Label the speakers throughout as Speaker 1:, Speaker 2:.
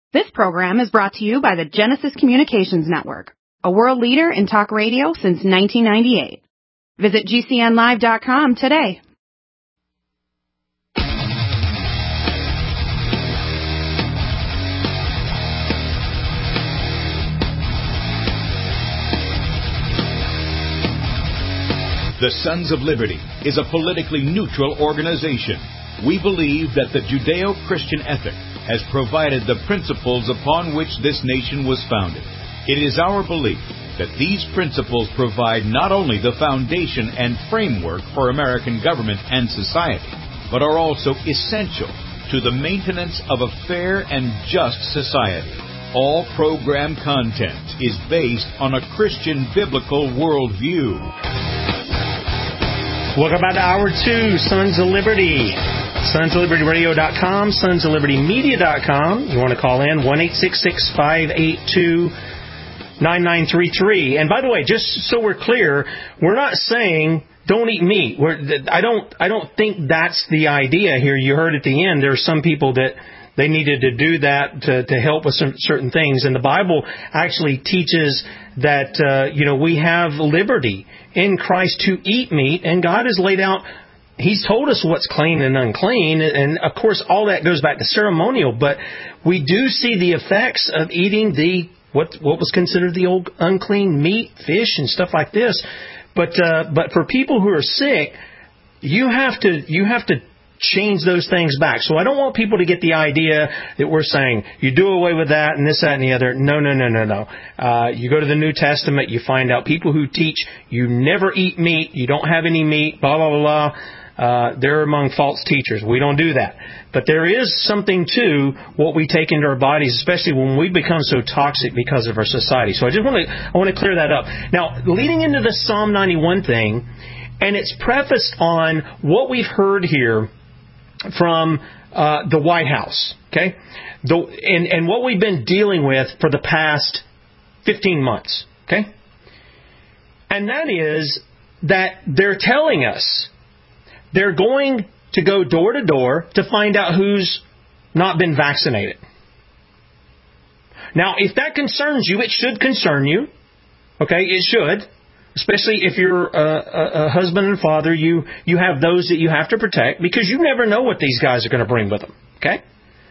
Speaker 1: This program is brought to you by the Genesis Communications Network, a world leader in talk radio since 1998. Visit GCNlive.com today.
Speaker 2: The Sons of Liberty is a politically neutral organization. We believe that the Judeo-Christian ethic has provided the principles upon which this nation was founded. It is our belief that these principles provide not only the foundation and framework for American government and society, but are also essential to the maintenance of a fair and just society. All program content is based on a Christian biblical worldview.
Speaker 3: Welcome back to Hour 2, Sons of Liberty. SonsOfLibertyRadio.com, SonsOfLibertyMedia.com. You want to call in, 1-866-582-9933. And by the way, just so we're clear, we're not saying don't eat meat. I don't think that's the idea here. You heard at the end, there are some people that they needed to do that to help with some certain things. And the Bible actually teaches that, we have liberty in Christ to eat meat, and God has laid out, He's told us what's clean and unclean, and of course all that goes back to ceremonial, but we do see the effects of eating what was considered the old unclean meat, fish, and stuff like this. But for people who are sick, you have to change those things back. So I don't want people to get the idea that we're saying you do away with that and this, that, and the other. No. You go to the New Testament, you find out people who teach you never eat meat, you don't have any meat, blah, blah, blah. They're among false teachers. We don't do that. But there is something to what we take into our bodies, especially when we become so toxic because of our society. So I want to clear that up. Now, leading into the Psalm 91 thing, and it's prefaced on what we've heard here from the White House, okay? And what we've been dealing with for the past 15 months, okay? And that is that they're telling us they're going to go door to door to find out who's not been vaccinated. Now, if that concerns you, it should concern you. Okay, it should. Especially if you're a husband and father, you have those that you have to protect because you never know what these guys are going to bring with them. Okay?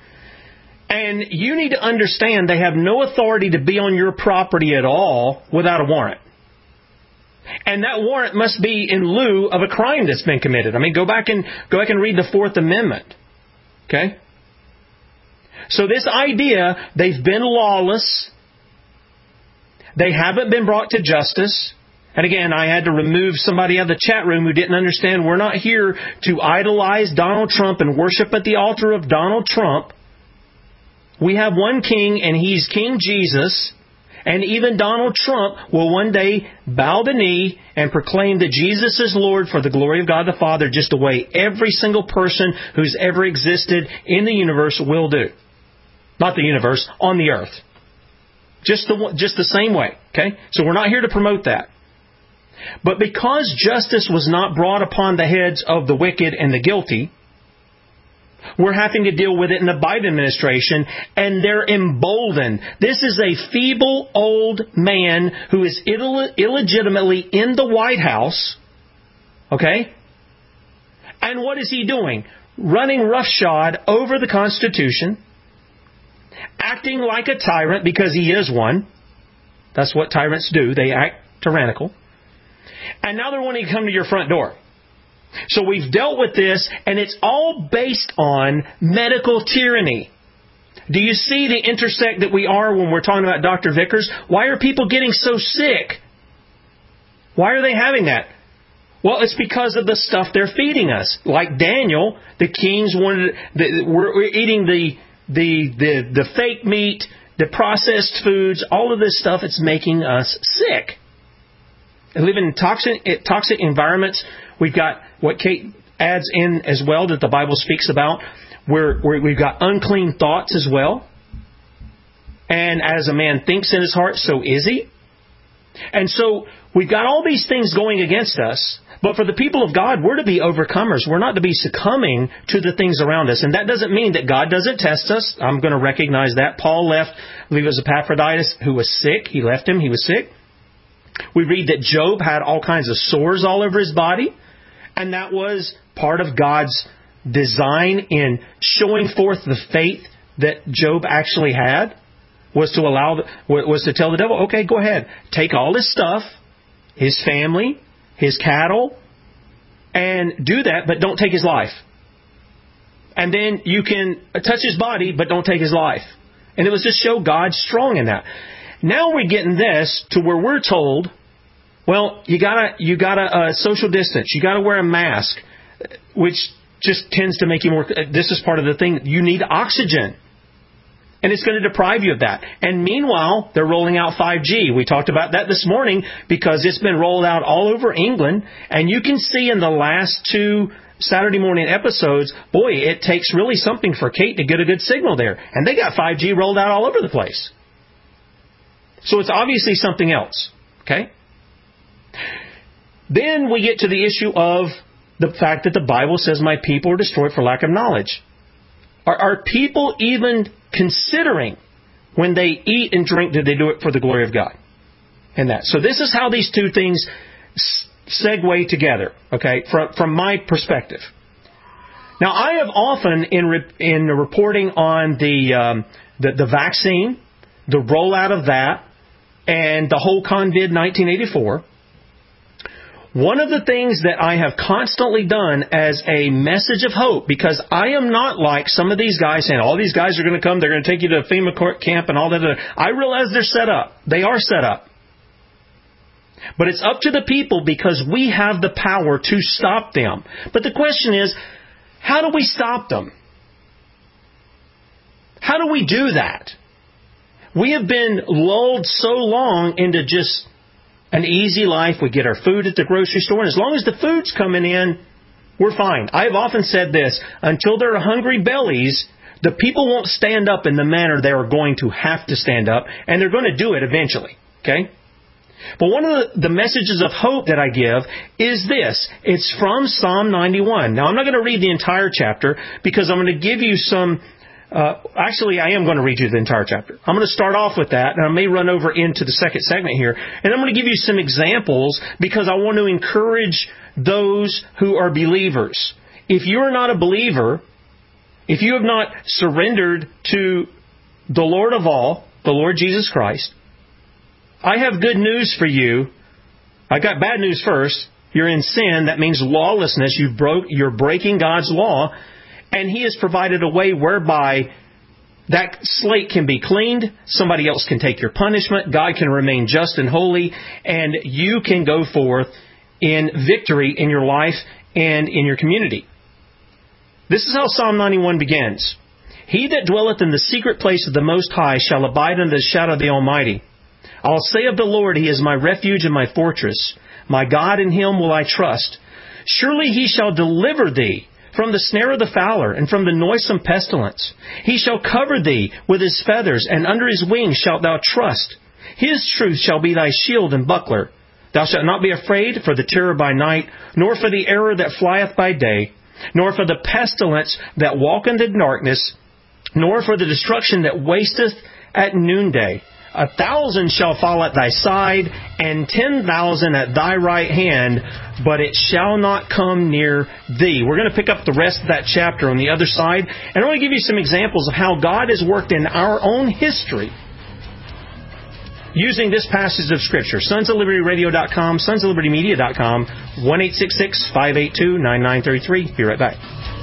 Speaker 3: And you need to understand they have no authority to be on your property at all without a warrant. And that warrant must be in lieu of a crime that's been committed. I mean, go back and read the Fourth Amendment. Okay? So this idea, they've been lawless. They haven't been brought to justice. And again, I had to remove somebody out of the chat room who didn't understand we're not here to idolize Donald Trump and worship at the altar of Donald Trump. We have one king, and He's King Jesus. And even Donald Trump will one day bow the knee and proclaim that Jesus is Lord for the glory of God the Father, just the way every single person who's ever existed in the universe will do. Not the universe, on the earth. Just the same way. Okay? So we're not here to promote that. But because justice was not brought upon the heads of the wicked and the guilty, we're having to deal with it in the Biden administration, and they're emboldened. This is a feeble old man who is illegitimately in the White House. Okay? And what is he doing? Running roughshod over the Constitution, acting like a tyrant because he is one. That's what tyrants do. They act tyrannical. And now they're wanting to come to your front door. So we've dealt with this, and it's all based on medical tyranny. Do you see the intersect that we are when we're talking about Dr. Vickers? Why are people getting so sick? Why are they having that? Well, it's because of the stuff they're feeding us. Like Daniel, the kings we're eating the fake meat, the processed foods, all of this stuff. It's making us sick. We live in toxic environments. We've got what Kate adds in as well that the Bible speaks about, where we've got unclean thoughts as well. And as a man thinks in his heart, so is he. And so we've got all these things going against us. But for the people of God, we're to be overcomers. We're not to be succumbing to the things around us. And that doesn't mean that God doesn't test us. I'm going to recognize that. Paul left, I believe it was Epaphroditus, who was sick. He left him. He was sick. We read that Job had all kinds of sores all over his body. And that was part of God's design in showing forth the faith that Job actually had, was to tell the devil, okay, go ahead. Take all his stuff, his family, his cattle, and do that, but don't take his life. And then you can touch his body, but don't take his life. And it was to show God's strong in that. Now we're getting this to where we're told, well, you gotta social distance. You gotta wear a mask, which just tends to make you more. This is part of the thing. You need oxygen. And it's going to deprive you of that. And meanwhile, they're rolling out 5G. We talked about that this morning because it's been rolled out all over England. And you can see in the last 2 Saturday morning episodes, boy, it takes really something for Kate to get a good signal there. And they got 5G rolled out all over the place. So it's obviously something else. Okay? Then we get to the issue of the fact that the Bible says my people are destroyed for lack of knowledge. Are people even considering when they eat and drink, do they do it for the glory of God? And that. So this is how these two things segue together, okay, from my perspective. Now, I have often, in reporting on the vaccine, the rollout of that, and the whole COVID 1984, one of the things that I have constantly done as a message of hope, because I am not like some of these guys saying, all these guys are going to come, they're going to take you to a FEMA camp and all that. I realize they're set up. They are set up. But it's up to the people because we have the power to stop them. But the question is, how do we stop them? How do we do that? We have been lulled so long into just an easy life. We get our food at the grocery store, and as long as the food's coming in, we're fine. I've often said this, until there are hungry bellies, the people won't stand up in the manner they are going to have to stand up, and they're going to do it eventually. Okay? But one of the messages of hope that I give is this. It's from Psalm 91. Now, I'm not going to read the entire chapter because I'm going to give you some... actually, I am going to read you the entire chapter. I'm going to start off with that, and I may run over into the second segment here. And I'm going to give you some examples because I want to encourage those who are believers. If you're not a believer, if you have not surrendered to the Lord of all, the Lord Jesus Christ, I have good news for you. I got bad news first. You're in sin. That means lawlessness. You're breaking God's law. And He has provided a way whereby that slate can be cleaned. Somebody else can take your punishment. God can remain just and holy. And you can go forth in victory in your life and in your community. This is how Psalm 91 begins. He that dwelleth in the secret place of the Most High shall abide under the shadow of the Almighty. I'll say of the Lord, He is my refuge and my fortress. My God, in Him will I trust. Surely He shall deliver thee from the snare of the fowler, and from the noisome pestilence. He shall cover thee with His feathers, and under His wings shalt thou trust. His truth shall be thy shield and buckler. Thou shalt not be afraid for the terror by night, nor for the arrow that flieth by day, nor for the pestilence that walketh in darkness, nor for the destruction that wasteth at noonday. 1,000 shall fall at thy side, and 10,000 at thy right hand, but it shall not come near thee. We're going to pick up the rest of that chapter on the other side, and I want to give you some examples of how God has worked in our own history using this passage of Scripture. SonsOfLibertyRadio.com, SonsOfLibertyMedia.com, 1-866-582-9933. Be right back.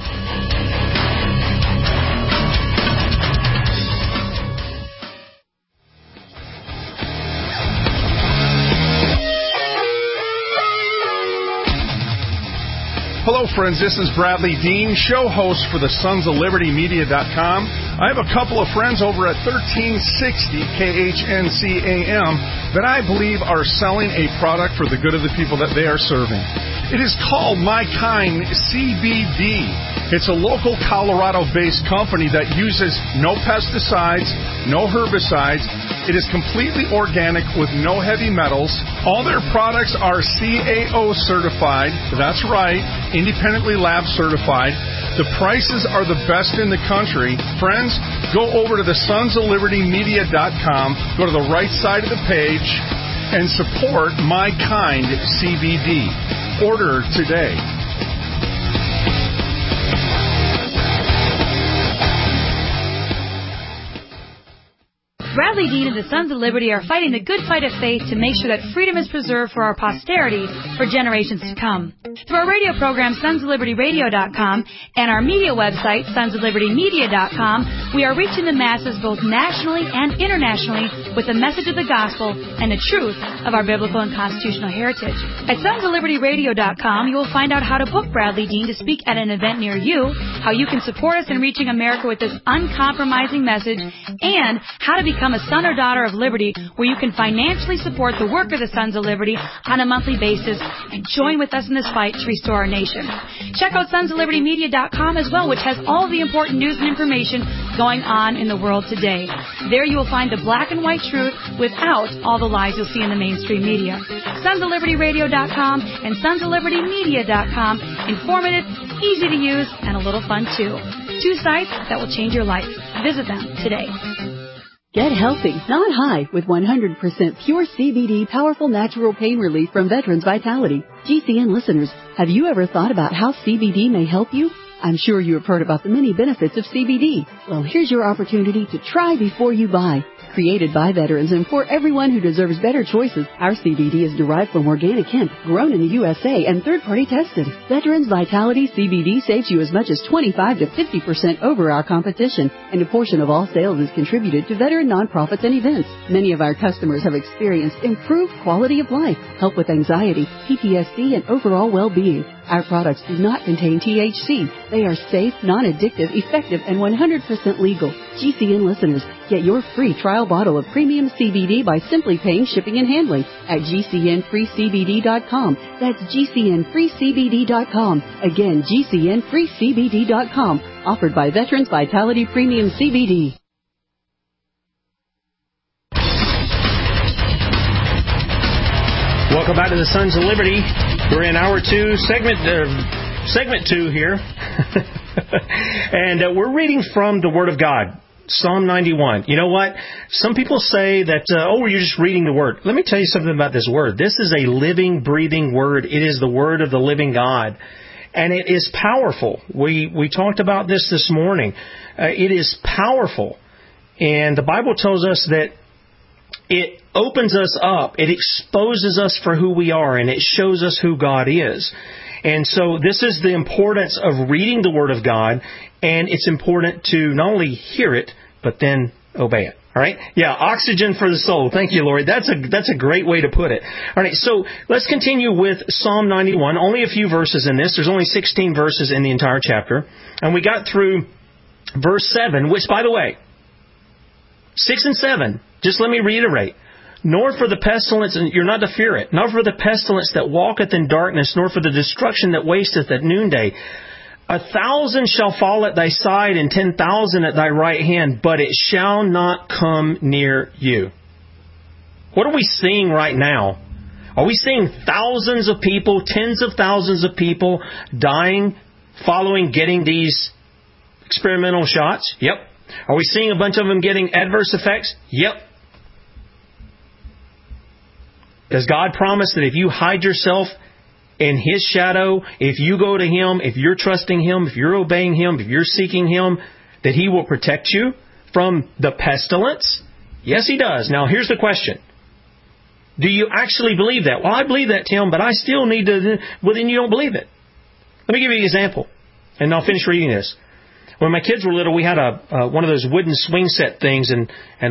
Speaker 4: Hello, friends. This is Bradley Dean, show host for the SonsOfLibertyMedia.com. I have a couple of friends over at 1360 KHNC AM that I believe are selling a product for the good of the people that they are serving. It is called My Kind CBD. It's a local Colorado-based company that uses no pesticides, no herbicides, It is completely organic with no heavy metals. All their products are CAO certified. That's right, independently lab certified. The prices are the best in the country. Friends, go over to the sonsoflibertymedia.com, go to the right side of the page, and support My Kind CBD. Order today.
Speaker 5: Bradley Dean and the Sons of Liberty are fighting the good fight of faith to make sure that freedom is preserved for our posterity for generations to come. Through our radio program, sonsoflibertyradio.com, and our media website, sonsoflibertymedia.com, we are reaching the masses both nationally and internationally with the message of the gospel and the truth of our biblical and constitutional heritage. At sonsoflibertyradio.com, you will find out how to book Bradley Dean to speak at an event near you, how you can support us in reaching America with this uncompromising message, and how to become a son or daughter of liberty, where you can financially support the work of the Sons of Liberty on a monthly basis and join with us in this fight to restore our nation. Check out sonsoflibertymedia.com as well, which has all the important news and information going on in the world today. There you will find the black and white truth without all the lies you'll see in the mainstream media. sonsoflibertyradio.com and sonsoflibertymedia.com. Informative, easy to use, and a little fun too. 2 sites that will change your life. Visit them today.
Speaker 6: Get healthy, not high, with 100% pure CBD powerful natural pain relief from Veterans Vitality. GCN listeners, have you ever thought about how CBD may help you? I'm sure you have heard about the many benefits of CBD. Well, here's your opportunity to try before you buy. Created by veterans and for everyone who deserves better choices, our CBD is derived from organic hemp, grown in the USA, and third-party tested. Veterans Vitality CBD saves you as much as 25 to 50% over our competition, and a portion of all sales is contributed to veteran nonprofits and events. Many of our customers have experienced improved quality of life, help with anxiety, PTSD, and overall well-being. Our products do not contain THC. They are safe, non-addictive, effective, and 100% legal. GCN listeners, get your free trial bottle of premium CBD by simply paying shipping and handling at GCNFreeCBD.com. That's GCNFreeCBD.com. Again, GCNFreeCBD.com. Offered by Veterans Vitality Premium CBD.
Speaker 3: Welcome back to the Sons of Liberty. We're in hour 2, segment 2 here. And we're reading from the Word of God, Psalm 91. You know what? Some people say that, you're just reading the Word. Let me tell you something about this Word. This is a living, breathing Word. It is the Word of the living God. And it is powerful. We talked about this morning. It is powerful. And the Bible tells us that it opens us up. It exposes us for who we are, and it shows us who God is. And so this is the importance of reading the Word of God, and it's important to not only hear it, but then obey it. All right? Yeah, oxygen for the soul. Thank you, Lori. That's a great way to put it. All right, so let's continue with Psalm 91. Only a few verses in this. There's only 16 verses in the entire chapter. And we got through verse 7, which, by the way, 6 and 7, just let me reiterate. Nor for the pestilence, and you're not to fear it, nor for the pestilence that walketh in darkness, nor for the destruction that wasteth at noonday. 1,000 shall fall at thy side, and 10,000 at thy right hand, but it shall not come near you. What are we seeing right now? Are we seeing thousands of people, tens of thousands of people dying following getting these experimental shots? Yep. Are we seeing a bunch of them getting adverse effects? Yep. Does God promise that if you hide yourself in His shadow, if you go to Him, if you're trusting Him, if you're obeying Him, if you're seeking Him, that He will protect you from the pestilence? Yes, He does. Now, here's the question. Do you actually believe that? Well, I believe that, Tim, but I still need to... Well, then you don't believe it. Let me give you an example, and I'll finish reading this. When my kids were little, we had one of those wooden swing set things, and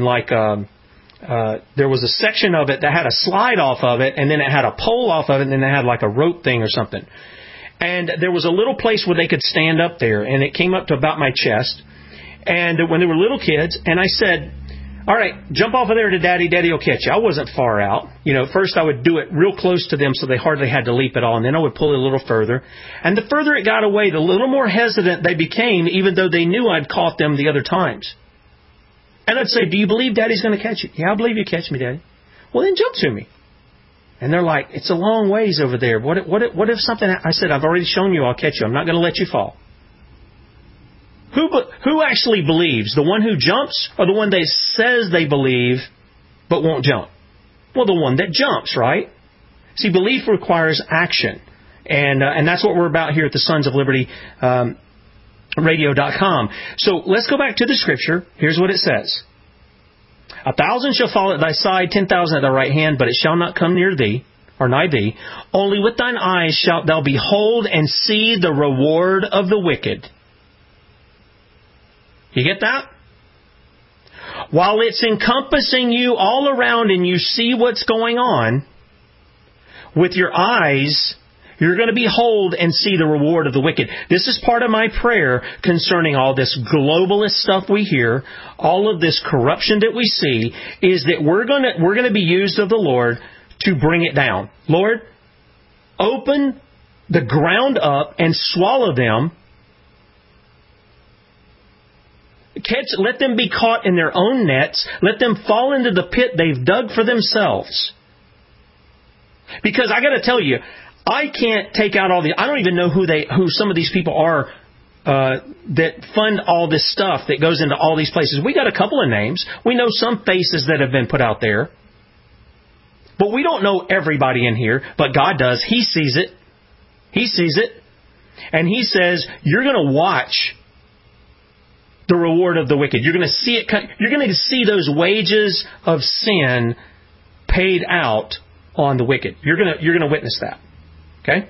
Speaker 3: there was a section of it that had a slide off of it, and then it had a pole off of it, and then it had like a rope thing or something. And there was a little place where they could stand up there, and it came up to about my chest. And when they were little kids, and I said, all right, jump off of there to Daddy. Daddy will catch you. I wasn't far out. First I would do it real close to them so they hardly had to leap at all, and then I would pull it a little further. And the further it got away, the little more hesitant they became, even though they knew I'd caught them the other times. And I'd say, do you believe Daddy's going to catch you? Yeah, I believe you catch me, Daddy. Well, then jump to me. And they're like, it's a long ways over there. What if something... I said, I've already shown you I'll catch you. I'm not going to let you fall. Who actually believes? The one who jumps or the one that says they believe but won't jump? Well, the one that jumps, right? See, belief requires action. And that's what we're about here at the Sons of Liberty Radio.com. So let's go back to the Scripture. Here's what it says. 1,000 shall fall at thy side, 10,000 at thy right hand, but it shall not come near thee, or nigh thee. Only with thine eyes shalt thou behold and see the reward of the wicked. You get that? While it's encompassing you all around and you see what's going on, with your eyes, you're going to behold and see the reward of the wicked. This is part of my prayer concerning all this globalist stuff we hear, all of this corruption that we see, is that we're going to be used of the Lord to bring it down. Lord, open the ground up and swallow them. Let them be caught in their own nets. Let them fall into the pit they've dug for themselves. Because I got to tell you, I can't take out all the... I don't even know who some of these people are that fund all this stuff that goes into all these places. We got a couple of names. We know some faces that have been put out there. But we don't know everybody in here. But God does. He sees it. He sees it. And He says, you're going to watch the reward of the wicked. You're going to see it. You're going to see those wages of sin paid out on the wicked. You're going to witness that. Okay?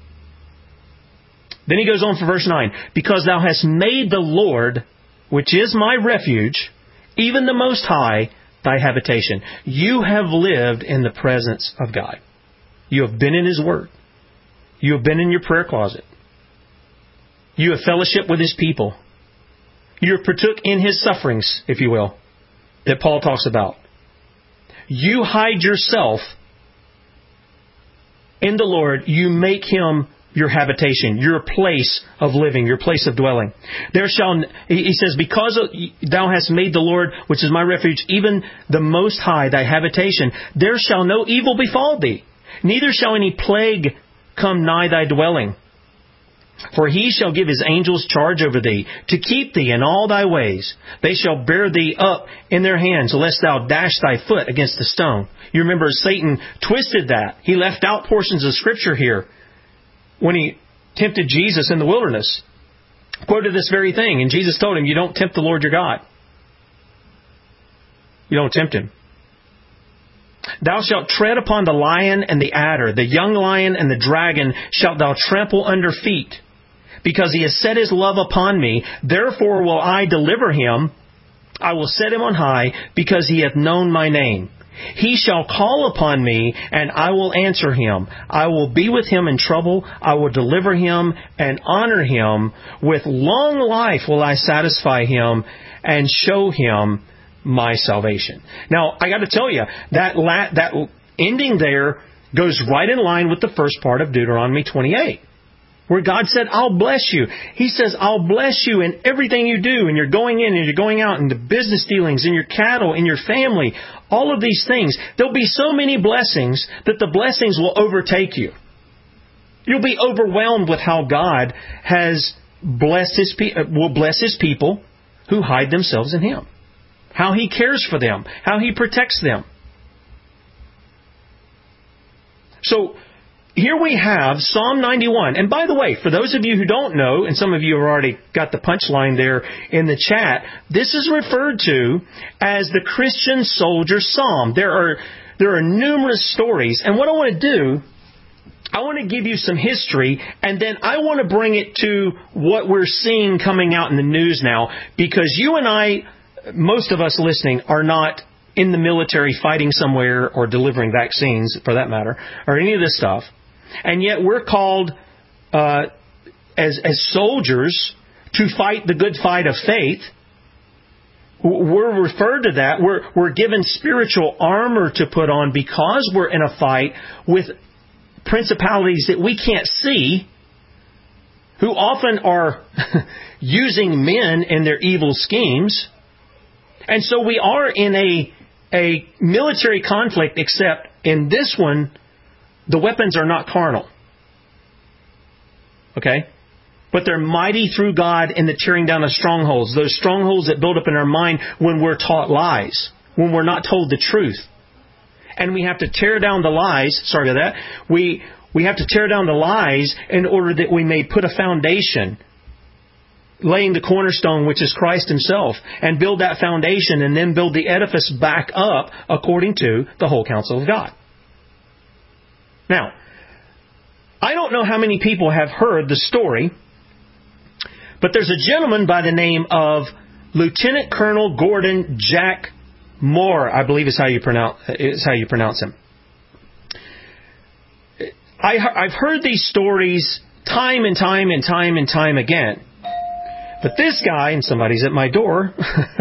Speaker 3: Then he goes on for verse 9. Because thou hast made the Lord, which is my refuge, even the Most High, thy habitation. You have lived in the presence of God. You have been in His Word. You have been in your prayer closet. You have fellowship with His people. You have partook in His sufferings, if you will, that Paul talks about. You hide yourself in the Lord. You make Him your habitation, your place of living, your place of dwelling. He says, because thou hast made the Lord, which is my refuge, even the Most High, thy habitation, there shall no evil befall thee, neither shall any plague come nigh thy dwelling. For He shall give His angels charge over thee, to keep thee in all thy ways. They shall bear thee up in their hands, lest thou dash thy foot against a stone. You remember Satan twisted that. He left out portions of Scripture here when he tempted Jesus in the wilderness. Quoted this very thing, and Jesus told him, you don't tempt the Lord your God. You don't tempt Him. Thou shalt tread upon the lion and the adder, the young lion and the dragon shalt thou trample under feet. Because He has set His love upon me, therefore will I deliver him. I will set him on high, because he hath known my name. He shall call upon me, and I will answer him. I will be with him in trouble. I will deliver him and honor him. With long life will I satisfy him and show him my salvation. Now, I got to tell you, that ending there goes right in line with the first part of Deuteronomy 28. Where God said, I'll bless you. He says, I'll bless you in everything you do. And you're going in and you're going out, in the business dealings, in your cattle, in your family. All of these things. There'll be so many blessings that the blessings will overtake you. You'll be overwhelmed with how God has blessed will bless His people who hide themselves in Him. How He cares for them. How He protects them. So, here we have Psalm 91. And by the way, for those of you who don't know, and some of you have already got the punchline there in the chat, this is referred to as the Christian soldier psalm. There are numerous stories. And what I want to do, I want to give you some history, and then I want to bring it to what we're seeing coming out in the news now. Because you and I, most of us listening, are not in the military fighting somewhere or delivering vaccines, for that matter, or any of this stuff. And yet we're called as soldiers to fight the good fight of faith. We're referred to that. We're given spiritual armor to put on because we're in a fight with principalities that we can't see, who often are using men in their evil schemes. And so we are in a military conflict, except in this one, the weapons are not carnal. Okay? But they're mighty through God in the tearing down of strongholds. Those strongholds that build up in our mind when we're taught lies, when we're not told the truth. And we have to tear down the lies. Sorry about that. We have to tear down the lies in order that we may put a foundation, laying the cornerstone, which is Christ Himself, and build that foundation and then build the edifice back up according to the whole counsel of God. Now, I don't know how many people have heard the story, but there's a gentleman by the name of Lieutenant Colonel Gordon Jack Moore, I believe is how you pronounce him. I've heard these stories time and time again. But this guy, and somebody's at my door,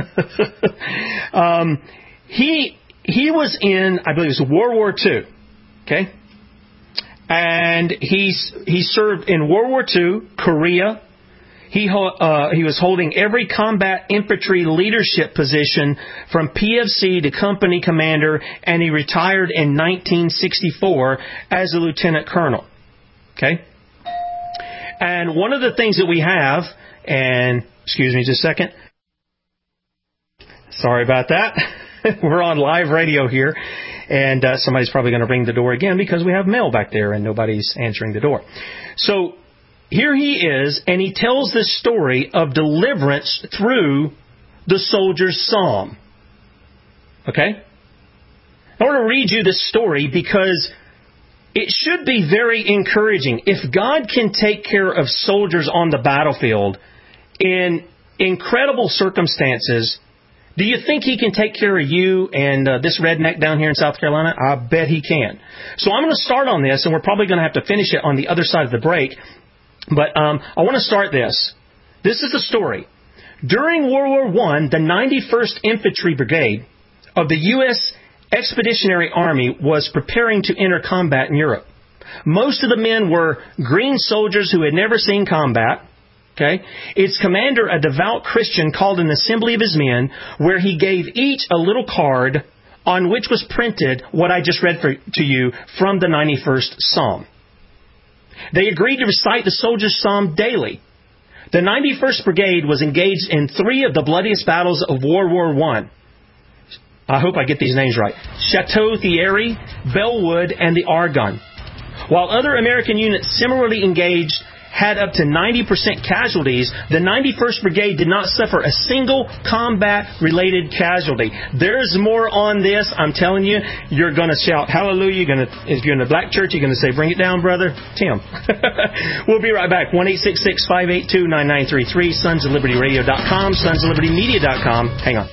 Speaker 3: he was in, I believe it was World War II. Okay? And he served in World War II, Korea. He was holding every combat infantry leadership position from PFC to company commander, and he retired in 1964 as a lieutenant colonel. Okay? And one of the things that we have, and excuse me just a second. Sorry about that. We're on live radio here, and somebody's probably going to ring the door again because we have mail back there and nobody's answering the door. So here he is, and he tells this story of deliverance through the soldier's psalm. Okay? I want to read you this story because it should be very encouraging. If God can take care of soldiers on the battlefield in incredible circumstances, do you think He can take care of you and this redneck down here in South Carolina? I bet He can. So I'm going to start on this, and we're probably going to have to finish it on the other side of the break. But I want to start this. This is the story. During World War I, the 91st Infantry Brigade of the U.S. Expeditionary Army was preparing to enter combat in Europe. Most of the men were green soldiers who had never seen combat. Okay? Its commander, a devout Christian, called an assembly of his men, where he gave each a little card on which was printed what I just read to you from the 91st Psalm. They agreed to recite the soldier's psalm daily. The 91st Brigade was engaged in 3 of the bloodiest battles of World War I. I hope I get these names right. Chateau Thierry, Bellwood, and the Argonne. While other American units similarly engaged had up to 90% casualties, the 91st Brigade did not suffer a single combat-related casualty. There's more on this. I'm telling you, you're going to shout hallelujah. If you're in the black church, you're going to say, bring it down, brother Tim. We'll be right back. 1-866-582-9933, sonsoflibertyradio.com, sonsoflibertymedia.com. Hang on.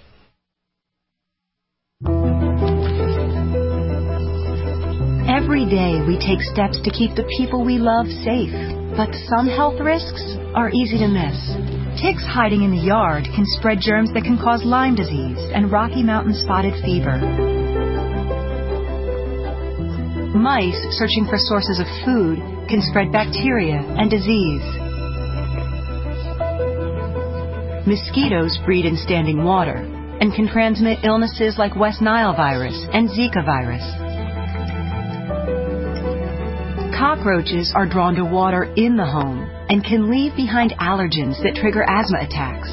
Speaker 7: Every day we take steps to keep the people we love safe. But some health risks are easy to miss. Ticks hiding in the yard can spread germs that can cause Lyme disease and Rocky Mountain spotted fever. Mice searching for sources of food can spread bacteria and disease. Mosquitoes breed in standing water and can transmit illnesses like West Nile virus and Zika virus. Cockroaches are drawn to water in the home and can leave behind allergens that trigger asthma attacks.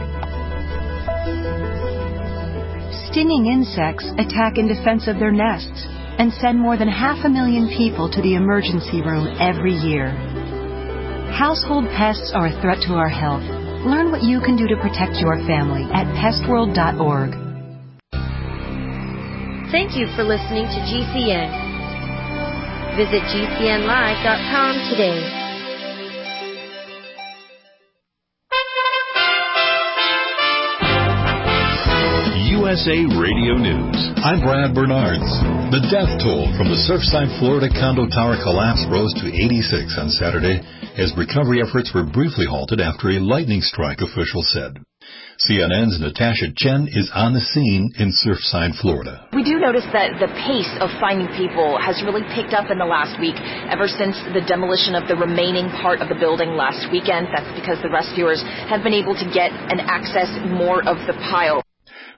Speaker 7: Stinging insects attack in defense of their nests and send more than 500,000 people to the emergency room every year. Household pests are a threat to our health. Learn what you can do to protect your family at pestworld.org.
Speaker 8: Thank you for listening to GCN. Visit GCNlive.com today.
Speaker 9: USA Radio News. I'm Brad Bernards. The death toll from the Surfside, Florida condo tower collapse rose to 86 on Saturday as recovery efforts were briefly halted after a lightning strike, officials said. CNN's Natasha Chen is on the scene in Surfside, Florida.
Speaker 10: We do notice that the pace of finding people has really picked up in the last week, ever since the demolition of the remaining part of the building last weekend. That's because the rescuers have been able to get and access more of the pile.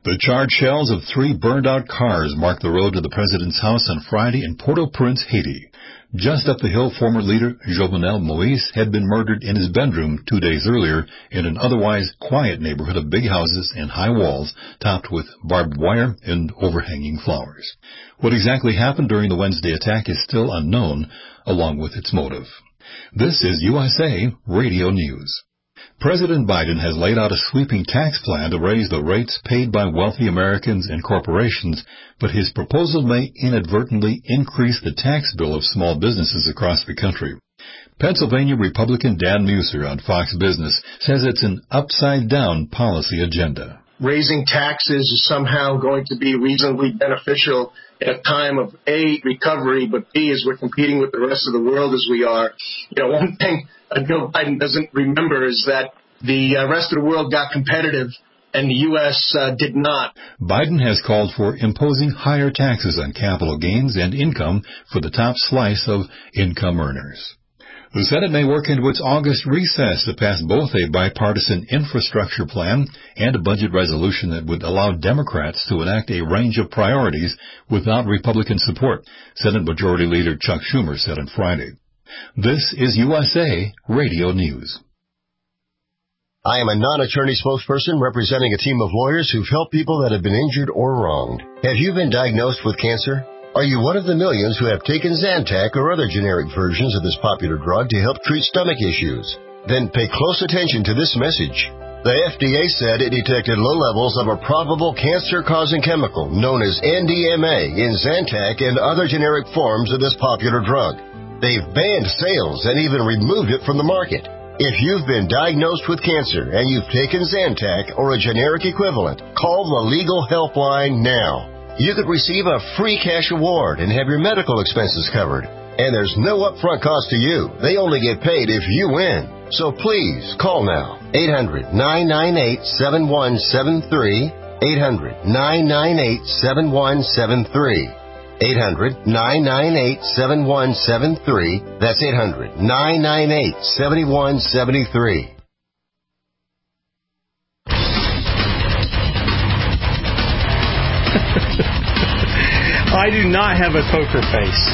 Speaker 9: The charred shells of 3 burned-out cars marked the road to the president's house on Friday in Port-au-Prince, Haiti. Just up the hill, former leader Jovenel Moïse had been murdered in his bedroom 2 days earlier in an otherwise quiet neighborhood of big houses and high walls topped with barbed wire and overhanging flowers. What exactly happened during the Wednesday attack is still unknown, along with its motive. This is USA Radio News. President Biden has laid out a sweeping tax plan to raise the rates paid by wealthy Americans and corporations, but his proposal may inadvertently increase the tax bill of small businesses across the country. Pennsylvania Republican Dan Muser on Fox Business says it's an upside-down policy agenda.
Speaker 11: Raising taxes is somehow going to be reasonably beneficial at a time of, A, recovery, but B, as we're competing with the rest of the world as we are. One thing Joe Biden doesn't remember is that the rest of the world got competitive and the U.S. did not.
Speaker 9: Biden has called for imposing higher taxes on capital gains and income for the top slice of income earners. The Senate may work into its August recess to pass both a bipartisan infrastructure plan and a budget resolution that would allow Democrats to enact a range of priorities without Republican support, Senate Majority Leader Chuck Schumer said on Friday. This is USA Radio News.
Speaker 12: I am a non-attorney spokesperson representing a team of lawyers who've helped people that have been injured or wronged. Have you been diagnosed with cancer? Are you one of the millions who have taken Zantac or other generic versions of this popular drug to help treat stomach issues? Then pay close attention to this message. The FDA said it detected low levels of a probable cancer-causing chemical known as NDMA in Zantac and other generic forms of this popular drug. They've banned sales and even removed it from the market. If you've been diagnosed with cancer and you've taken Zantac or a generic equivalent, call the legal helpline now. You could receive a free cash award and have your medical expenses covered. And there's no upfront cost to you. They only get paid if you win. So please, call now. 800-998-7173. 800-998-7173. 800-998-7173. That's 800-998-7173.
Speaker 3: I do not have a poker face.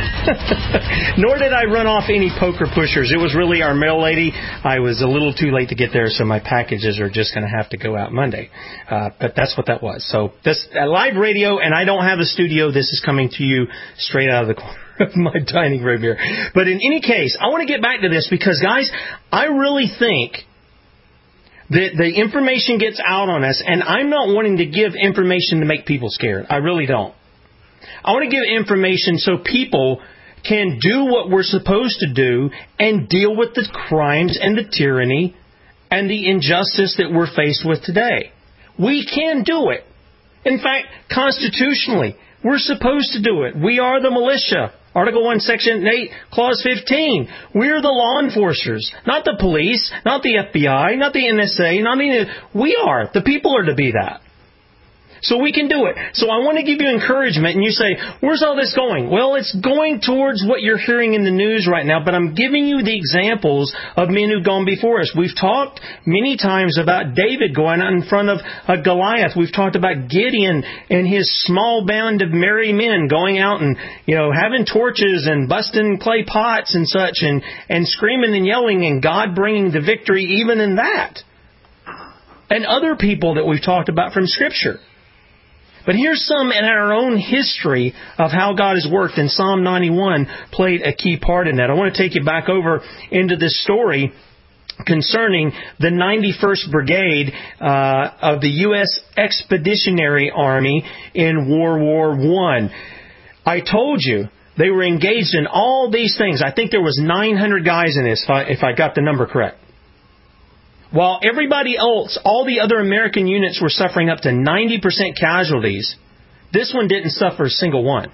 Speaker 3: Nor did I run off any poker pushers. It was really our mail lady. I was a little too late to get there, so my packages are just going to have to go out Monday. But that's what that was. So this live radio, and I don't have a studio. This is coming to you straight out of the corner of my dining room here. But in any case, I want to get back to this because, guys, I really think that the information gets out on us, and I'm not wanting to give information to make people scared. I really don't. I want to give information so people can do what we're supposed to do and deal with the crimes and the tyranny and the injustice that we're faced with today. We can do it. In fact, constitutionally, we're supposed to do it. We are the militia. Article 1, Section 8, Clause 15. We're the law enforcers, not the police, not the FBI, not the NSA, we are. The people are to be that. So we can do it. So I want to give you encouragement. And you say, where's all this going? Well, it's going towards what you're hearing in the news right now. But I'm giving you the examples of men who've gone before us. We've talked many times about David going out in front of Goliath. We've talked about Gideon and his small band of merry men going out and, having torches and busting clay pots and such and screaming and yelling and God bringing the victory even in that. And other people that we've talked about from Scripture. But here's some in our own history of how God has worked, and Psalm 91 played a key part in that. I want to take you back over into this story concerning the 91st Brigade of the U.S. Expeditionary Army in World War I. I told you they were engaged in all these things. I think there was 900 guys in this, if I got the number correct. While everybody else, all the other American units were suffering up to 90% casualties, this one didn't suffer a single one.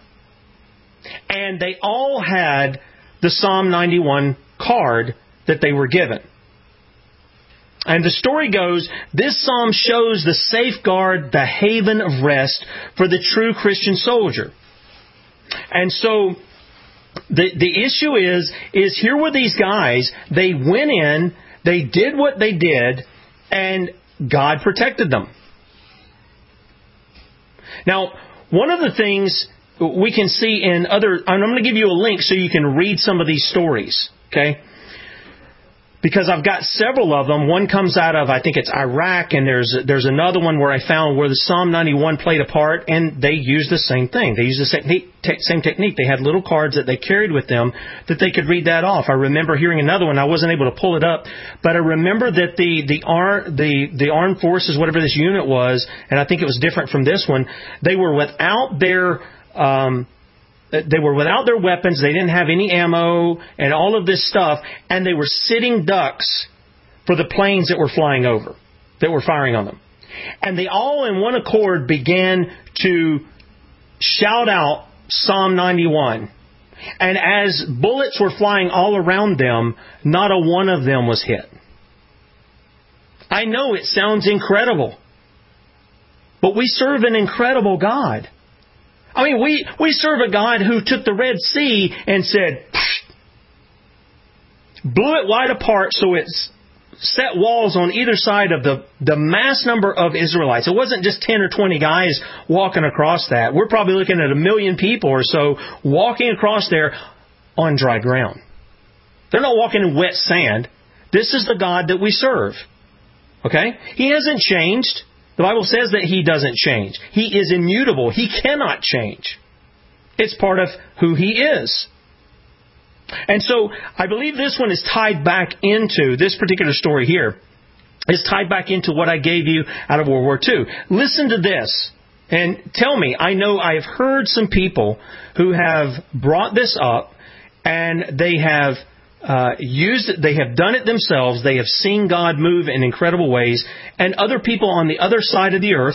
Speaker 3: And they all had the Psalm 91 card that they were given. And the story goes, this psalm shows the safeguard, the haven of rest for the true Christian soldier. And so the issue is here were these guys, they went in, they did what they did, and God protected them. Now, one of the things we can see in other... I'm going to give you a link so you can read some of these stories, okay? Because I've got several of them. One comes out of, I think it's Iraq, and there's another one where I found where the Psalm 91 played a part, and they used the same thing. They used the same technique. They had little cards that they carried with them that they could read that off. I remember hearing another one. I wasn't able to pull it up, but I remember that the armed forces, whatever this unit was, and I think it was different from this one, they were without their... They were without their weapons, they didn't have any ammo and all of this stuff, and they were sitting ducks for the planes that were flying over, that were firing on them. And they all in one accord began to shout out Psalm 91. And as bullets were flying all around them, not a one of them was hit. I know it sounds incredible, but we serve an incredible God. I mean, we serve a God who took the Red Sea and said, blew it wide apart so it set walls on either side of the mass number of Israelites. It wasn't just 10 or 20 guys walking across that. We're probably looking at 1 million people or so walking across there on dry ground. They're not walking in wet sand. This is the God that we serve. Okay? He hasn't changed. The Bible says that He doesn't change. He is immutable. He cannot change. It's part of who He is. And so I believe this one is tied back into, this particular story here, is tied back into what I gave you out of World War II. Listen to this and tell me, I know I've heard some people who have brought this up and they have used it, they have done it themselves, they have seen God move in incredible ways, and other people on the other side of the earth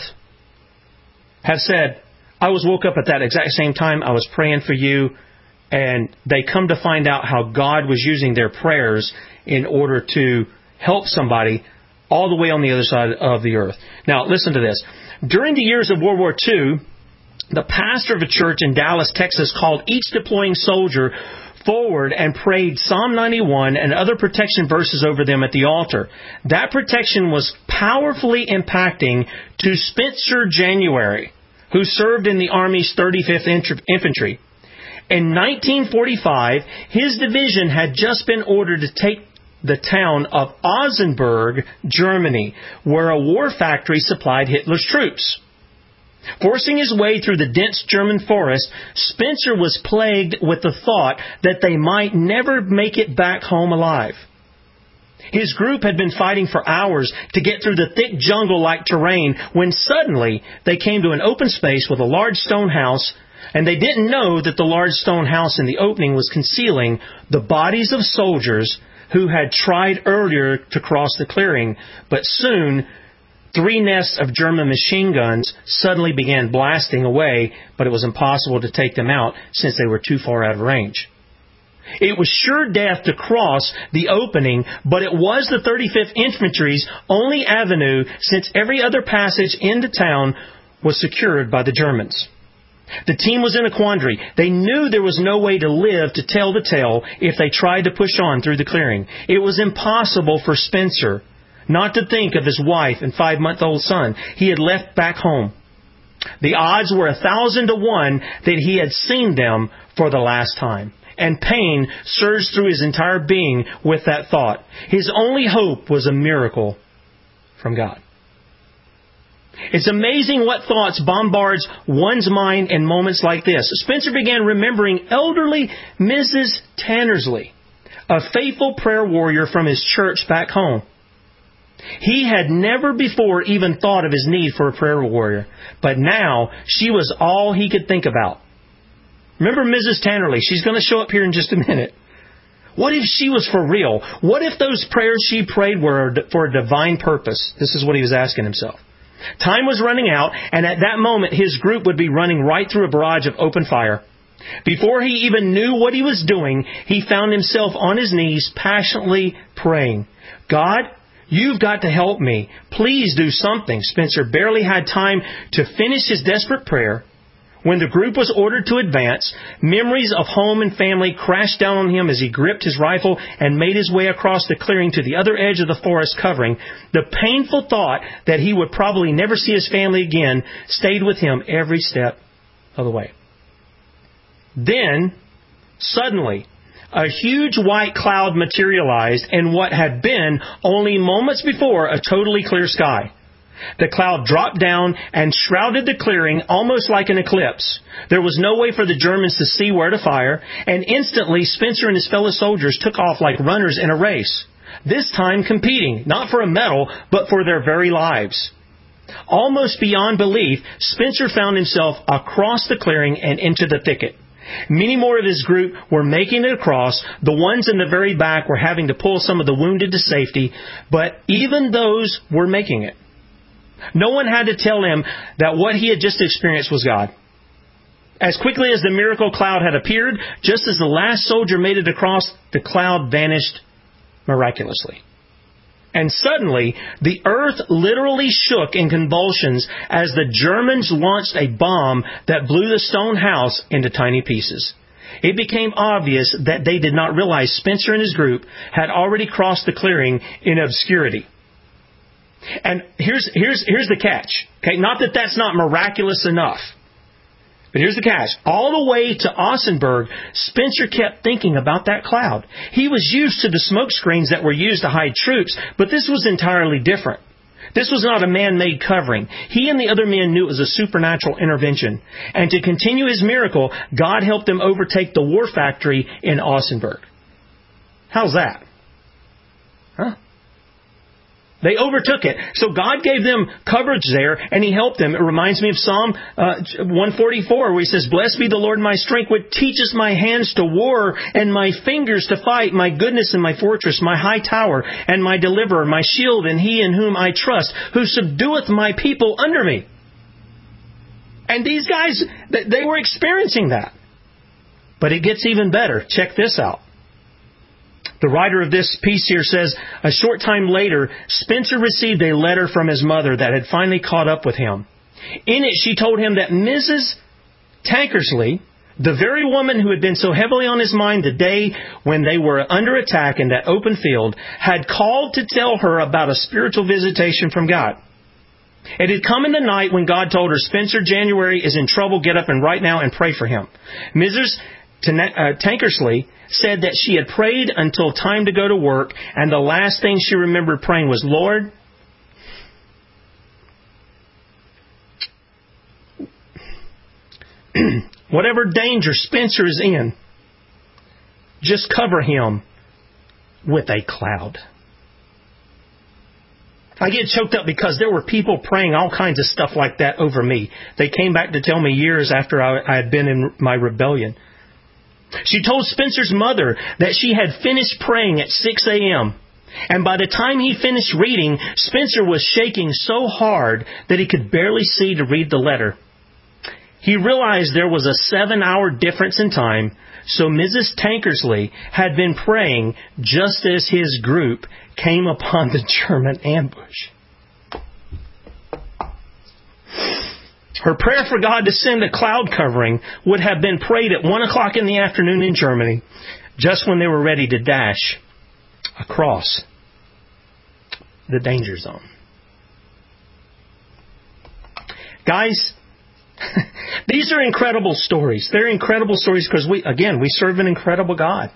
Speaker 3: have said, I was woke up at that exact same time, I was praying for you, and they come to find out how God was using their prayers in order to help somebody all the way on the other side of the earth. Now, listen to this. During the years of World War II, the pastor of a church in Dallas, Texas, called each deploying soldier forward and prayed Psalm 91 and other protection verses over them at the altar. That protection was powerfully impacting to Spencer January, who served in the Army's 35th Infantry. In 1945, his division had just been ordered to take the town of Osnabrück, Germany, where a war factory supplied Hitler's troops. Forcing his way through the dense German forest, Spencer was plagued with the thought that they might never make it back home alive. His group had been fighting for hours to get through the thick jungle-like terrain when suddenly they came to an open space with a large stone house, and they didn't know that the large stone house in the opening was concealing the bodies of soldiers who had tried earlier to cross the clearing, but soon 3 nests of German machine guns suddenly began blasting away, but it was impossible to take them out since they were too far out of range. It was sure death to cross the opening, but it was the 35th Infantry's only avenue since every other passage into town was secured by the Germans. The team was in a quandary. They knew there was no way to live to tell the tale if they tried to push on through the clearing. It was impossible for Spencer not to think of his wife and 5-month-old son he had left back home. The odds were 1,000 to 1 that he had seen them for the last time. And pain surged through his entire being with that thought. His only hope was a miracle from God. It's amazing what thoughts bombards one's mind in moments like this. Spencer began remembering elderly Mrs. Tannersley, a faithful prayer warrior from his church back home. He had never before even thought of his need for a prayer warrior, but now she was all he could think about. Remember Mrs. Tannersley? She's going to show up here in just a minute. What if she was for real? What if those prayers she prayed were for a divine purpose? This is what he was asking himself. Time was running out, and at that moment his group would be running right through a barrage of open fire. Before he even knew what he was doing, he found himself on his knees passionately praying, God, you've got to help me. Please do something. Spencer barely had time to finish his desperate prayer When the group was ordered to advance, memories of home and family crashed down on him as he gripped his rifle and made his way across the clearing to the other edge of the forest covering. The painful thought that he would probably never see his family again stayed with him every step of the way. Then, suddenly, a huge white cloud materialized in what had been, only moments before, a totally clear sky. The cloud dropped down and shrouded the clearing almost like an eclipse. There was no way for the Germans to see where to fire, and instantly Spencer and his fellow soldiers took off like runners in a race. This time competing, not for a medal, but for their very lives. Almost beyond belief, Spencer found himself across the clearing and into the thicket. Many more of his group were making it across. The ones in the very back were having to pull some of the wounded to safety, but even those were making it. No one had to tell him that what he had just experienced was God. As quickly as the miracle cloud had appeared, just as the last soldier made it across, the cloud vanished miraculously. And suddenly, the earth literally shook in convulsions as the Germans launched a bomb that blew the stone house into tiny pieces. It became obvious that they did not realize Spencer and his group had already crossed the clearing in obscurity. And here's the catch. Okay, not that that's not miraculous enough. But here's the catch. All the way to Ossenberg, Spencer kept thinking about that cloud. He was used to the smoke screens that were used to hide troops, but this was entirely different. This was not a man-made covering. He and the other men knew it was a supernatural intervention. And to continue his miracle, God helped them overtake the war factory in Ossenberg. How's that? Huh? They overtook it. So God gave them coverage there, and He helped them. It reminds me of Psalm 144, where He says, "Blessed be the Lord my strength, which teaches my hands to war and my fingers to fight, my goodness and my fortress, my high tower and my deliverer, my shield and He in whom I trust, who subdueth my people under me." And these guys, they were experiencing that. But it gets even better. Check this out. The writer of this piece here says, a short time later, Spencer received a letter from his mother that had finally caught up with him. In it, she told him that Mrs. Tankersley, the very woman who had been so heavily on his mind the day when they were under attack in that open field, had called to tell her about a spiritual visitation from God. It had come in the night when God told her, "Spencer, January is in trouble. Get up and right now and pray for him." Mrs. Tankersley said that she had prayed until time to go to work, and the last thing she remembered praying was, "Lord, whatever danger Spencer is in, just cover him with a cloud." I get choked up because there were people praying all kinds of stuff like that over me. They came back to tell me years after I had been in my rebellion. She told Spencer's mother that she had finished praying at 6 a.m. And by the time he finished reading, Spencer was shaking so hard that he could barely see to read the letter. He realized there was a 7-hour difference in time, so Mrs. Tankersley had been praying just as his group came upon the German ambush. Her prayer for God to send a cloud covering would have been prayed at 1 o'clock in the afternoon in Germany, just when they were ready to dash across the danger zone. Guys, these are incredible stories. They're incredible stories because we serve an incredible God.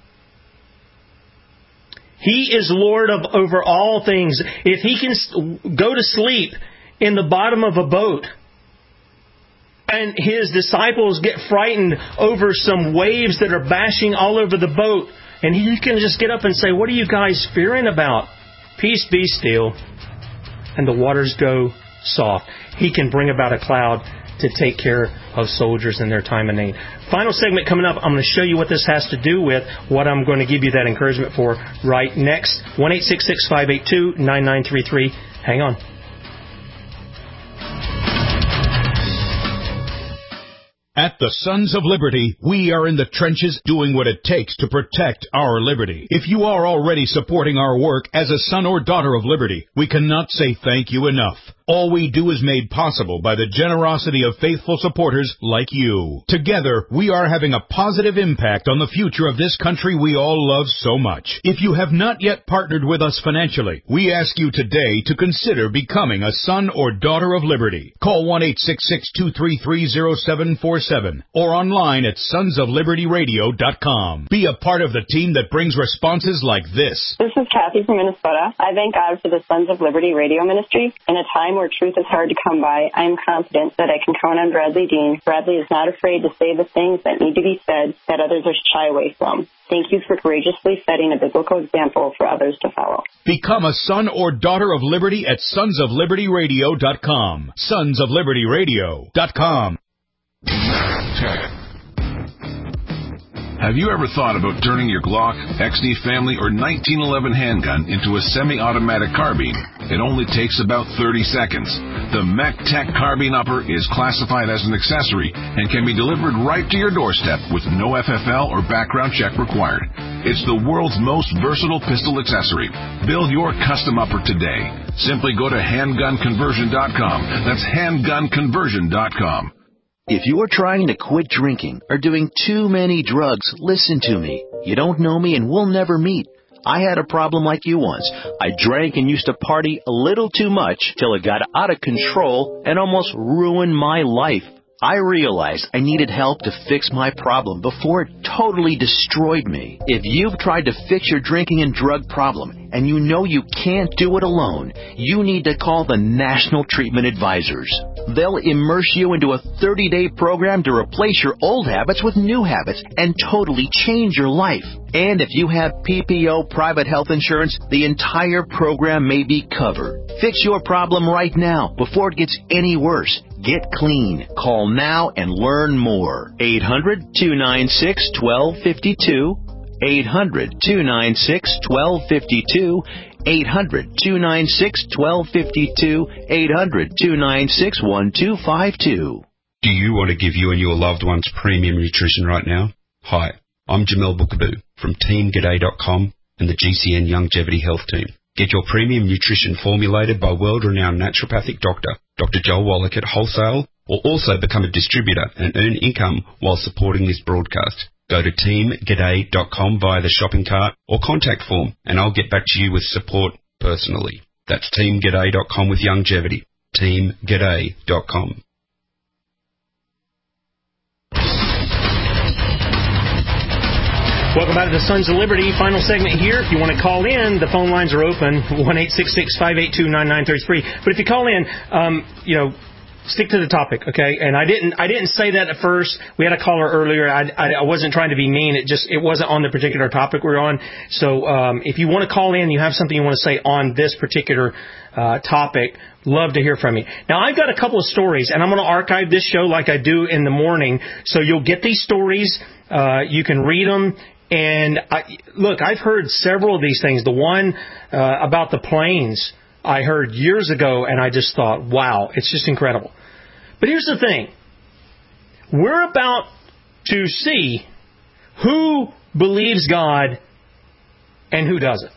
Speaker 3: He is Lord over all things. If He can go to sleep in the bottom of a boat, and His disciples get frightened over some waves that are bashing all over the boat, and He can just get up and say, "What are you guys fearing about? Peace, be still." And the waters go soft. He can bring about a cloud to take care of soldiers in their time of need. Final segment coming up. I'm going to show you what this has to do with what I'm going to give you that encouragement for right next. 1-866-582-9933. Hang on.
Speaker 2: At the Sons of Liberty, we are in the trenches doing what it takes to protect our liberty. If you are already supporting our work as a son or daughter of liberty, we cannot say thank you enough. All we do is made possible by the generosity of faithful supporters like you. Together, we are having a positive impact on the future of this country we all love so much. If you have not yet partnered with us financially, we ask you today to consider becoming a son or daughter of liberty. Call 1-866-233-0747 or online at sonsoflibertyradio.com. Be a part of the team that brings responses like this.
Speaker 13: This is Kathy from Minnesota. I thank God for the Sons of Liberty radio ministry. In a time where truth is hard to come by, I am confident that I can count on Bradley Dean. Bradley is not afraid to say the things that need to be said that others are shy away from. Thank you for courageously setting a biblical example for others to follow.
Speaker 2: Become a son or daughter of liberty at sonsoflibertyradio.com. Sonsoflibertyradio.com.
Speaker 14: Have you ever thought about turning your Glock, XD Family, or 1911 handgun into a semi-automatic carbine? It only takes about 30 seconds. The MacTech Carbine Upper is classified as an accessory and can be delivered right to your doorstep with no FFL or background check required. It's the world's most versatile pistol accessory. Build your custom upper today. Simply go to handgunconversion.com. That's handgunconversion.com.
Speaker 15: If you're trying to quit drinking or doing too many drugs, listen to me. You don't know me and we'll never meet. I had a problem like you once. I drank and used to party a little too much till it got out of control and almost ruined my life. I realized I needed help to fix my problem before it totally destroyed me. If you've tried to fix your drinking and drug problem and you know you can't do it alone, you need to call the National Treatment Advisors. They'll immerse you into a 30-day program to replace your old habits with new habits and totally change your life. And if you have PPO private health insurance, the entire program may be covered. Fix your problem right now before it gets any worse. Get clean. Call now and learn more. 800-296-1252. 800-296-1252. 800-296-1252. 800-296-1252.
Speaker 16: Do you want to give you and your loved ones premium nutrition right now? Hi, I'm Jamel Bookaboo from TeamGaday.com and the GCN Longevity Health Team. Get your premium nutrition formulated by world-renowned naturopathic doctor, Dr. Joel Wallach at Wholesale, or also become a distributor and earn income while supporting this broadcast. Go to TeamGaday.com via the shopping cart or contact form, and I'll get back to you with support personally. That's TeamGaday.com with longevity. TeamGaday.com.
Speaker 3: Welcome back to the Sons of Liberty. Final segment here. If you want to call in, the phone lines are open, 1-866-582-9933. But if you call in, stick to the topic, okay? And I didn't say that at first. We had a caller earlier. I wasn't trying to be mean. It wasn't on the particular topic we're on. So if you want to call in, you have something you want to say on this particular topic, love to hear from you. Now, I've got a couple of stories, and I'm going to archive this show like I do in the morning, so you'll get these stories. You can read them. And I've heard several of these things. The one about the planes I heard years ago, and I just thought, wow, it's just incredible. But here's the thing. We're about to see who believes God and who doesn't.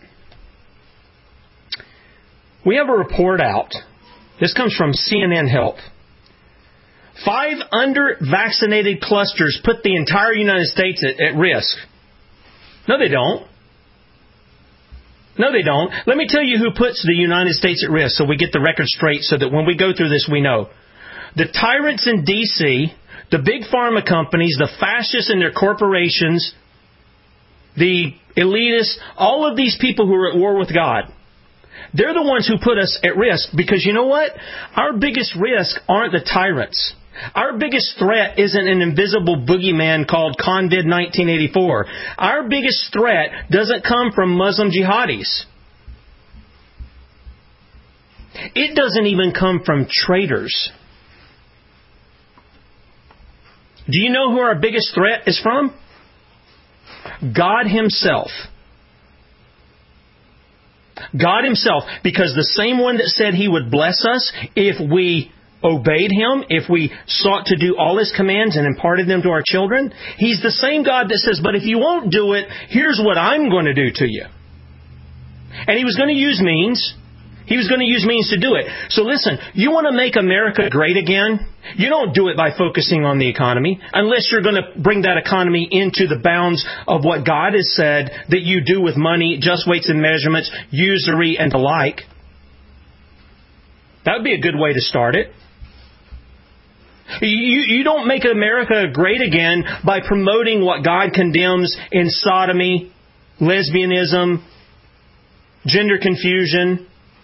Speaker 3: We have a report out. This comes from CNN Health. 5 under-vaccinated clusters put the entire United States at risk. No, they don't. No, they don't. Let me tell you who puts the United States at risk so we get the record straight so that when we go through this, we know. The tyrants in D.C., the big pharma companies, the fascists and their corporations, the elitists, all of these people who are at war with God. They're the ones who put us at risk because you know what? Our biggest risk aren't the tyrants. Our biggest threat isn't an invisible boogeyman called Convid 1984. Our biggest threat doesn't come from Muslim jihadis. It doesn't even come from traitors. Do you know who our biggest threat is from? God Himself. God Himself. Because the same one that said He would bless us if we obeyed Him, if we sought to do all His commands and imparted them to our children, He's the same God that says, but if you won't do it, here's what I'm going to do to you. And He was going to use means. He was going to use means to do it. So listen, you want to make America great again? You don't do it by focusing on the economy, unless you're going to bring that economy into the bounds of what God has said that you do with money, just weights and measurements, usury, and the like. That would be a good way to start it. You don't make America great again by promoting what God condemns in sodomy, lesbianism, gender confusion,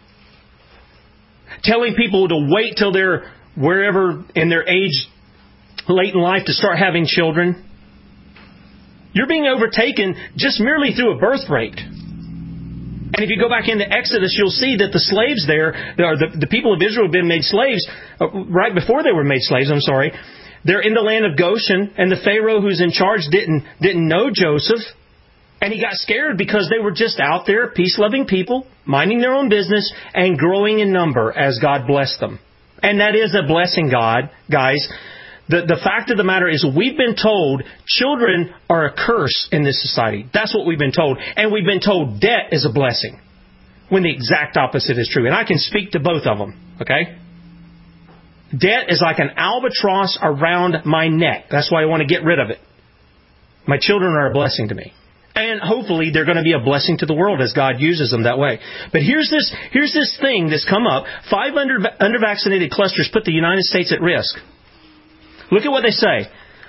Speaker 3: telling people to wait till they're wherever in their age, late in life, to start having children. You're being overtaken just merely through a birth rate. And if you go back into Exodus, you'll see that the slaves there, the people of Israel have been made slaves, right before they were made slaves, they're in the land of Goshen, and the Pharaoh who's in charge didn't know Joseph, and he got scared because they were just out there, peace-loving people, minding their own business, and growing in number as God blessed them. And that is a blessing, guys. The fact of the matter is we've been told children are a curse in this society. That's what we've been told. And we've been told debt is a blessing, when the exact opposite is true. And I can speak to both of them, okay? Debt is like an albatross around my neck. That's why I want to get rid of it. My children are a blessing to me. And hopefully they're going to be a blessing to the world as God uses them that way. But here's this thing that's come up. 5 undervaccinated clusters put the United States at risk. Look at what they say.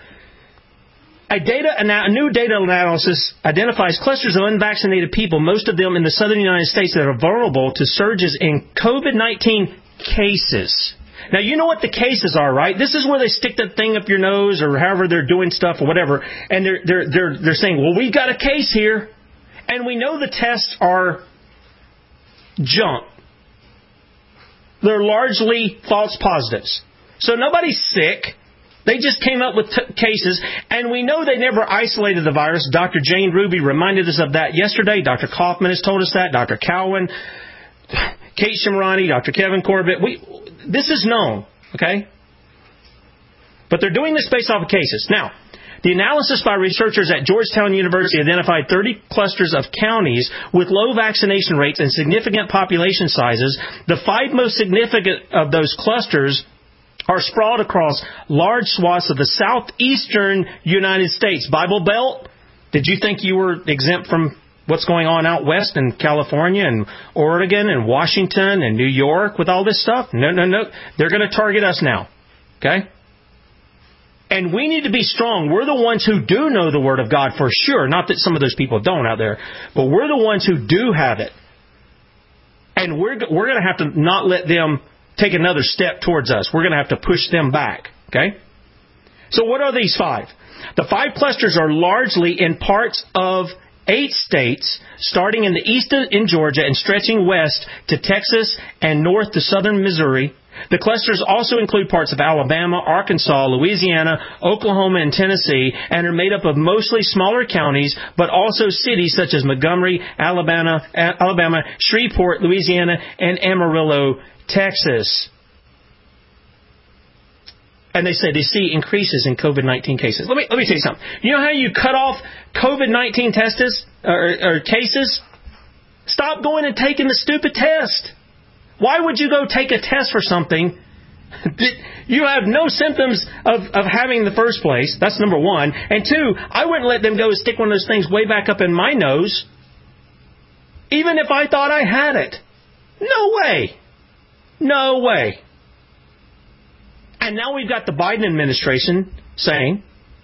Speaker 3: A new data analysis identifies clusters of unvaccinated people, most of them in the southern United States, that are vulnerable to surges in COVID-19 cases. Now, you know what the cases are, right? This is where they stick that thing up your nose, or however they're doing stuff or whatever, and they're saying, well, we've got a case here, and we know the tests are junk. They're largely false positives. So nobody's sick. They just came up with cases, and we know they never isolated the virus. Dr. Jane Ruby reminded us of that yesterday. Dr. Kaufman has told us that. Dr. Cowan, Kate Shimrani, Dr. Kevin Corbett. This is known, okay? But they're doing this based off of cases. Now, the analysis by researchers at Georgetown University identified 30 clusters of counties with low vaccination rates and significant population sizes. The 5 most significant of those clusters are sprawled across large swaths of the southeastern United States. Bible Belt, did you think you were exempt from what's going on out west in California and Oregon and Washington and New York with all this stuff? No. They're going to target us now. Okay? And we need to be strong. We're the ones who do know the Word of God for sure. Not that some of those people don't out there. But we're the ones who do have it. And we're going to have to not let them take another step towards us. We're going to have to push them back. Okay? So what are these 5? The 5 clusters are largely in parts of 8 states, starting in the east in Georgia and stretching west to Texas and north to southern Missouri. The clusters also include parts of Alabama, Arkansas, Louisiana, Oklahoma, and Tennessee, and are made up of mostly smaller counties, but also cities such as Montgomery, Alabama, Shreveport, Louisiana, and Amarillo, Texas. And they say they see increases in COVID-19 cases. Let me tell you something. You know how you cut off COVID-19 tests or cases? Stop going and taking the stupid test. Why would you go take a test for something that you have no symptoms of having in the first place? That's number 1. And 2, I wouldn't let them go and stick one of those things way back up in my nose, even if I thought I had it. No way. No way. And now we've got the Biden administration saying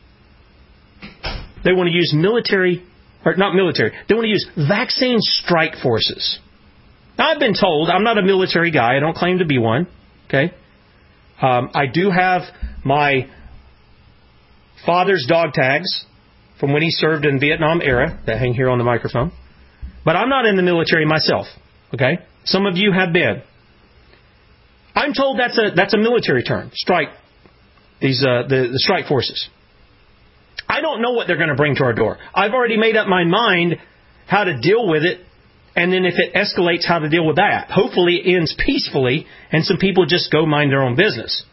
Speaker 3: they want to use they want to use vaccine strike forces. Now, I've been told, I'm not a military guy, I don't claim to be one, okay? I do have my father's dog tags from when he served in Vietnam era that hang here on the microphone. But I'm not in the military myself, okay? Some of you have been. I'm told that's a military term, strike, the strike forces. I don't know what they're going to bring to our door. I've already made up my mind how to deal with it, and then if it escalates, how to deal with that. Hopefully it ends peacefully, and some people just go mind their own business.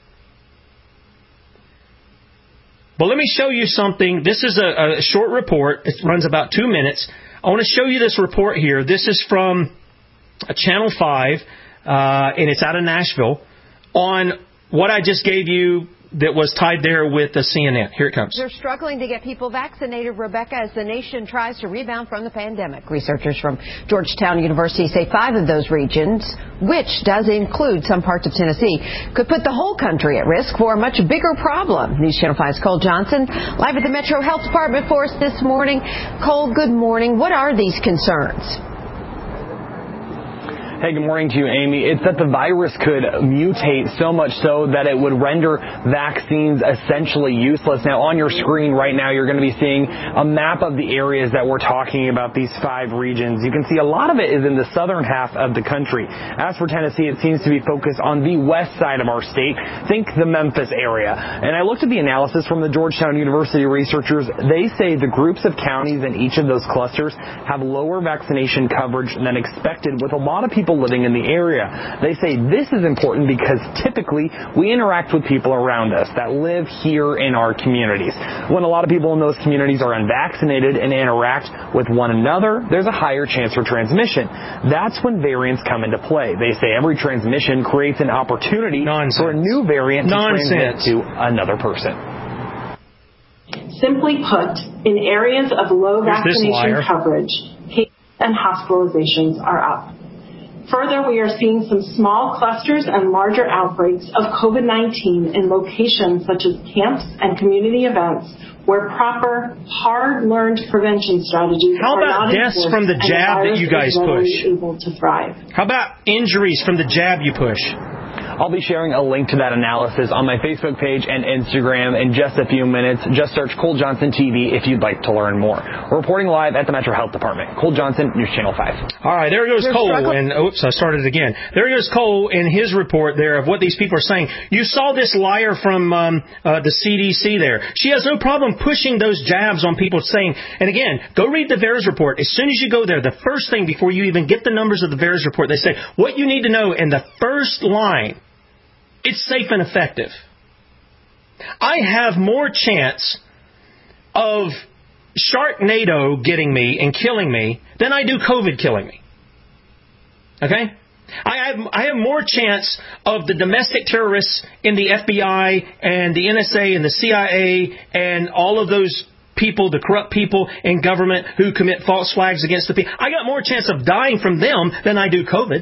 Speaker 3: But let me show you something. This is a short report. It runs about 2 minutes. I want to show you this report here. This is from Channel 5. and it's out of Nashville, on what I just gave you that was tied there with the CNN. Here it comes.
Speaker 17: They're struggling to get people vaccinated, Rebecca, as the nation tries to rebound from the pandemic. Researchers from Georgetown University say 5 of those regions, which does include some parts of Tennessee, could put the whole country at risk for a much bigger problem. News Channel 5's Cole Johnson, live at the Metro Health Department for us this morning. Cole, good morning. What are these concerns?
Speaker 18: Hey, good morning to you, Amy. It's that the virus could mutate so much so that it would render vaccines essentially useless. Now, on your screen right now, you're going to be seeing a map of the areas that we're talking about, these 5 regions. You can see a lot of it is in the southern half of the country. As for Tennessee, it seems to be focused on the west side of our state. Think the Memphis area. And I looked at the analysis from the Georgetown University researchers. They say the groups of counties in each of those clusters have lower vaccination coverage than expected, with a lot of people living in the area. They say this is important because typically we interact with people around us that live here in our communities. When a lot of people in those communities are unvaccinated and interact with one another, there's a higher chance for transmission. That's when variants come into play. They say every transmission creates an opportunity for a new variant to transmit to another person.
Speaker 19: Simply put, in areas of low vaccination coverage, cases and hospitalizations are up. Further, we are seeing some small clusters and larger outbreaks of COVID-19 in locations such as camps and community events where proper, hard-learned prevention strategies
Speaker 3: How
Speaker 19: are
Speaker 3: about
Speaker 19: not
Speaker 3: deaths
Speaker 19: enforced
Speaker 3: from the
Speaker 19: and
Speaker 3: jab that
Speaker 19: virus
Speaker 3: you guys
Speaker 19: is readily
Speaker 3: push?
Speaker 19: able to thrive.
Speaker 3: How about injuries from the jab you push?
Speaker 18: I'll be sharing a link to that analysis on my Facebook page and Instagram in just a few minutes. Just search Cole Johnson TV if you'd like to learn more. We're reporting live at the Metro Health Department. Cole Johnson, News Channel 5.
Speaker 3: All right, there goes Cole. And oops, I started again. There goes Cole in his report there of what these people are saying. You saw this liar from the CDC there. She has no problem pushing those jabs on people saying, and again, go read the VAERS report. As soon as you go there, the first thing before you even get the numbers of the VAERS report, they say, what you need to know in the first line, it's safe and effective. I have more chance of Sharknado getting me and killing me than I do COVID killing me. Okay? I have more chance of the domestic terrorists in the FBI and the NSA and the CIA and all of those people, the corrupt people in government who commit false flags against the people. I got more chance of dying from them than I do COVID.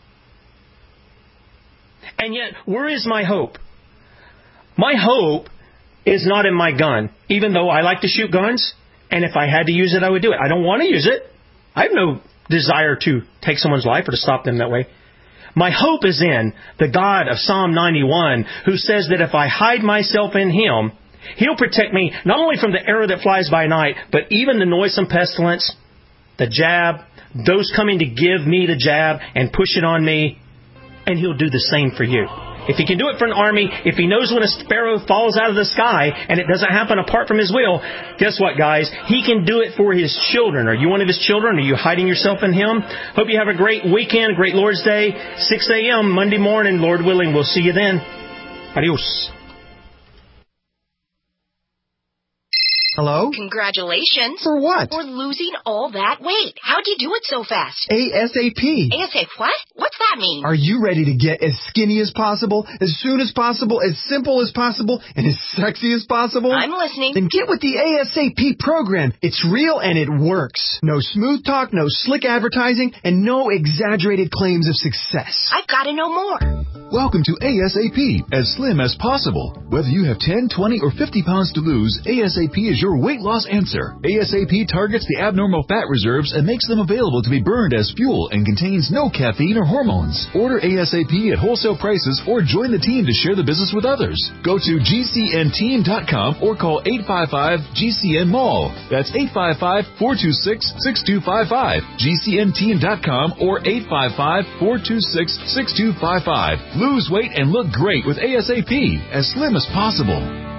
Speaker 3: And yet, where is my hope? My hope is not in my gun, even though I like to shoot guns, and if I had to use it, I would do it. I don't want to use it. I have no desire to take someone's life or to stop them that way. My hope is in the God of Psalm 91, who says that if I hide myself in Him, He'll protect me not only from the arrow that flies by night, but even the noisome pestilence, the jab, those coming to give me the jab and push it on me. And He'll do the same for you. If He can do it for an army, if He knows when a sparrow falls out of the sky and it doesn't happen apart from His will, guess what, guys? He can do it for His children. Are you one of His children? Are you hiding yourself in Him? Hope you have a great weekend, a great Lord's Day. 6 a.m. Monday morning, Lord willing. We'll see you then. Adios.
Speaker 20: Hello?
Speaker 21: Congratulations.
Speaker 20: For what?
Speaker 21: For losing all that weight. How'd you do it so fast?
Speaker 20: ASAP.
Speaker 21: ASAP what? What's that mean?
Speaker 20: Are you ready to get as skinny as possible, as soon as possible, as simple as possible, and as sexy as possible?
Speaker 21: I'm listening.
Speaker 20: Then get with the ASAP program. It's real and it works. No smooth talk, no slick advertising, and no exaggerated claims of success.
Speaker 21: I've got to know more.
Speaker 22: Welcome to ASAP, as slim as possible. Whether you have 10, 20, or 50 pounds to lose, ASAP is your weight loss answer. ASAP targets the abnormal fat reserves and makes them available to be burned as fuel and contains no caffeine or hormones. Order ASAP at wholesale prices or join the team to share the business with others. Go to GCNteam.com or call 855-GCN-MALL. That's 855-426-6255. GCNteam.com or 855-426-6255. Lose weight and look great with ASAP, as slim as possible.